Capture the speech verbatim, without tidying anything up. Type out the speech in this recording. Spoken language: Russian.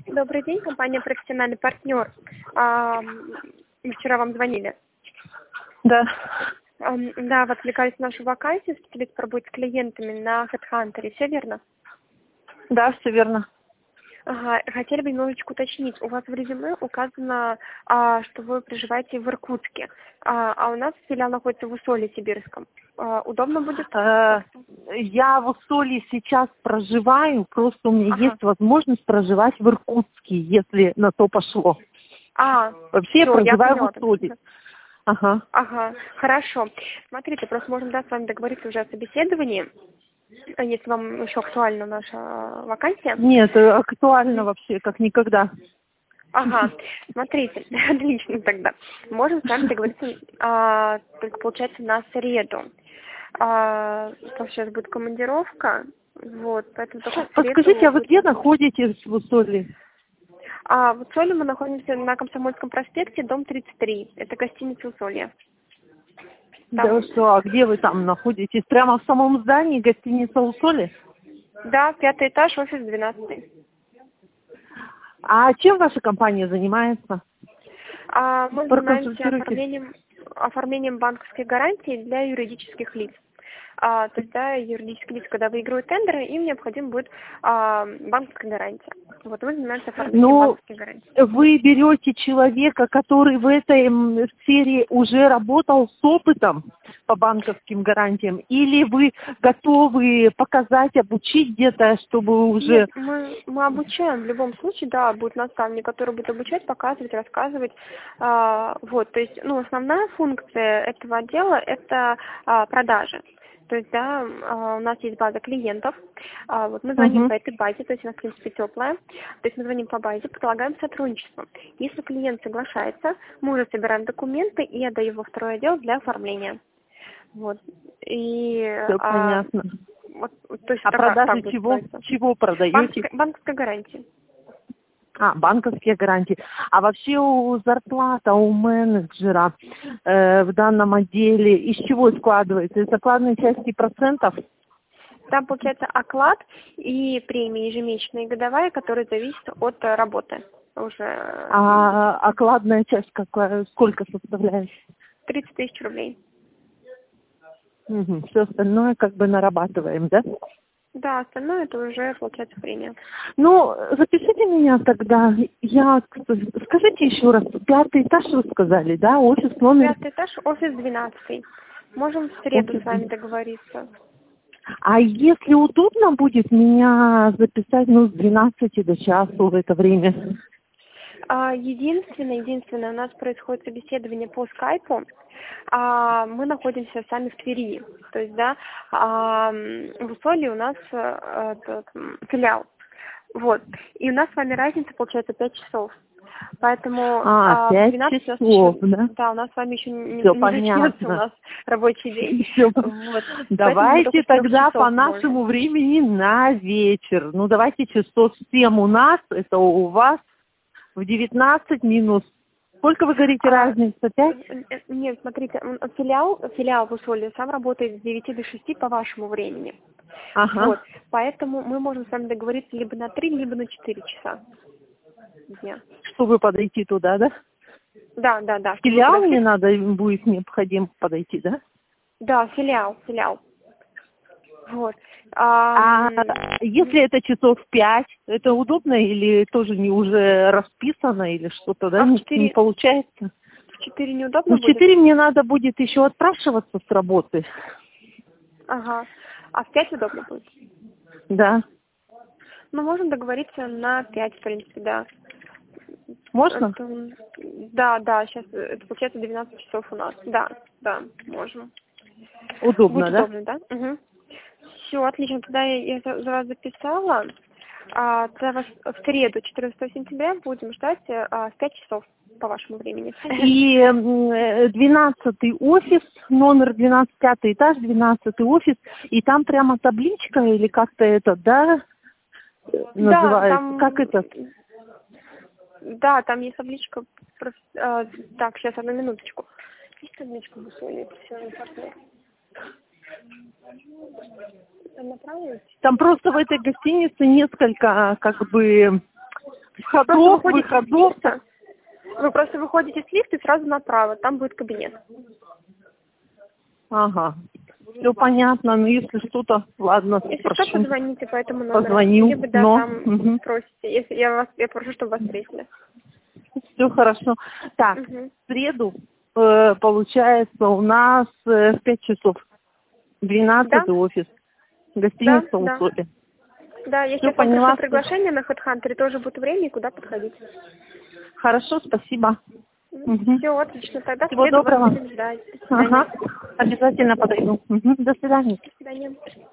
Добрый день, компания «Профессиональный партнер». А, мы вчера вам звонили. Да. А, да, вы отвлекались на нашу вакансию, специалист по работе с клиентами на HeadHunter, все верно? Да, все верно. Ага, хотели бы немножечко уточнить. У вас в резюме указано, а, что вы проживаете в Иркутске, а, а у нас филиал находится в Усолье Сибирском. А, удобно будет? Э, я в Усолье сейчас проживаю, просто у меня Ага. есть возможность проживать в Иркутске, если на то пошло. А, Вообще я всё, я проживаю поняла. в Усолье. Ага. Ага, хорошо. Смотрите, просто можем, да, с вами договориться уже о собеседовании, если вам еще актуальна наша вакансия. Нет, э, актуально вообще, как никогда. Ага, смотрите, отлично тогда. Можем с вами договориться, а, только получается на среду. А, потому что сейчас будет командировка, вот, поэтому только в среду. Подскажите, а вы будет- где находитесь в Усолье? А, в Усолье мы находимся на Комсомольском проспекте, дом тридцать три. Это гостиница Усолье. Да Там- вы что, а где вы там находитесь? Прямо в самом здании гостиница Усолье? Да, пятый этаж, офис двенадцатый. А чем ваша компания занимается? А, мы занимаемся Проконсультируйте. оформлением, оформлением банковской гарантии для юридических лиц. А, то есть, да, юридические лица, когда выигрывают тендеры, им необходим будет а, банковская гарантия. Вот мы занимаемся оформлением Ну, банковской гарантии. вы берете человека, который в этой м, сфере уже работал с опытом по банковским гарантиям, или вы готовы показать, обучить где-то, чтобы уже... Нет, мы, мы обучаем в любом случае, да, будет наставник, который будет обучать, показывать, рассказывать. А, вот, то есть, ну, основная функция этого отдела – это а, продажи. То есть, да, а, у нас есть база клиентов, а, вот мы звоним Мгм. по этой базе, то есть она, в принципе, теплая, то есть мы звоним по базе, предлагаем сотрудничество. Если клиент соглашается, мы уже собираем документы и отдаем во второй отдел для оформления. Вот. И, Все а, понятно. вот, то есть А такая- так продажи будет чего? строиться. Чего продаете? Банковская, банковская гарантия. А, банковские гарантии. А вообще у зарплата у менеджера э, в данном отделе из чего складывается? Из окладной части процентов? Там получается оклад и премии ежемесячная и годовая, которые зависят от э, работы. Уже А окладная часть какая, сколько составляет? тридцать тысяч рублей. Угу. Все остальное как бы нарабатываем, да? Да, остальное это уже получается премия. Ну, запишите меня тогда. Я, скажите еще раз, пятый этаж вы сказали, да? Офис номер... Пятый этаж, офис двенадцатый. Можем в среду Офис с вами двенадцатый. договориться. А если удобно будет меня записать, ну, с двенадцати до часу в это время? А, Единственное, единственное, у нас происходит собеседование по скайпу. А, Мы находимся сами в Твери. То есть, да, а, м, в Усолье у нас э, этот, м, филиал. Вот. И у нас с вами разница получается пять часов. Поэтому А, а, в пять двенадцать у нас часов, еще, да? да, у нас с вами еще не, Все не начнется у понятно. нас рабочий день. Всё. Вот. Поэтому мы только Давайте с трех тогда по часов можем. нашему времени на вечер. Ну, давайте часов семь у нас, это у вас в девятнадцать минус. Сколько вы говорите А, разница? Пять? э, э, Нет, смотрите, м, филиал, филиал в Усолье сам работает с девяти до шести по вашему времени. Ага. Вот, поэтому мы можем с вами договориться либо на три, либо на четыре часа дня. Чтобы подойти туда, да? Да, да, да. В Чтобы вы филиал подошли. мне надо, будет необходимо подойти, да? Да, филиал, филиал. Вот. А Ам, если это часов в пять, это удобно или тоже не уже расписано или что-то, да, а в не, не четыре, получается? в четыре Ну, неудобно в будет? четыре мне надо будет еще отпрашиваться с работы. Ага. А в пять удобно будет? Да. Мы можем договориться на пять, в принципе, да. Можно? Это, м, да, да, сейчас это получается двенадцать часов у нас. Да, да, можем. Удобно, Будет да? удобно, да? Угу. Все, отлично. Тогда я, я за, за вас записала. А, тогда вас в среду, четырнадцатого сентября, будем ждать а, в пять часов по вашему времени. И м, двенадцатый офис, номер двенадцать, пятый этаж, двенадцатый офис, и там прямо табличка или как-то это, да, Да, называется? там, Как это? да, там есть табличка. про- а, так, сейчас, одну минуточку. Есть табличка в Усолье? Профессиональный партнер. Там направились? Там просто в этой гостинице несколько, как бы, Входов, выходов. Вы просто выходите с лифта и сразу направо, там будет кабинет. Ага. Все понятно, но если что-то, ладно, Если прошу. что, позвоните по этому номеру. Позвоню, Либо да, но... там Угу. спросите. Если я вас, я прошу, чтобы вас встретили. Все хорошо. Так, Угу. в среду, э, получается, у нас э, в пять часов. двенадцатый Да? офис. Гостиница Да, да. «Условия». Да, я Всё сейчас вам поняла. пришлю приглашение на HeadHunter, тоже будет время, и куда подходить. Хорошо, спасибо. Угу. Все, отлично. Тогда в Всего среду вас доброго. будем ждать. До свидания. Ага, обязательно подойду. Угу. До свидания. До свидания.